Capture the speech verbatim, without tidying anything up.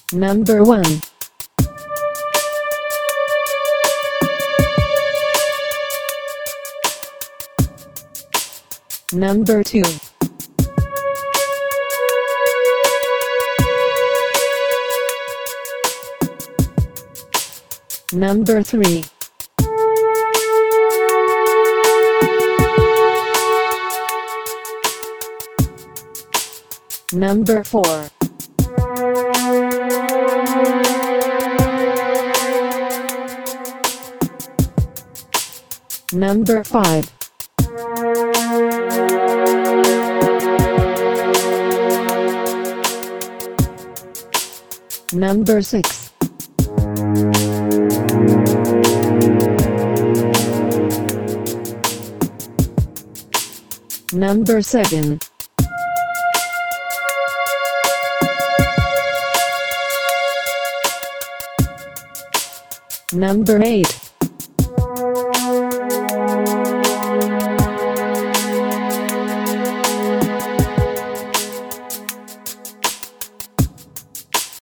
Number one. Number two. Number three. Number four. Number five. Number six. Number seven. Number eight.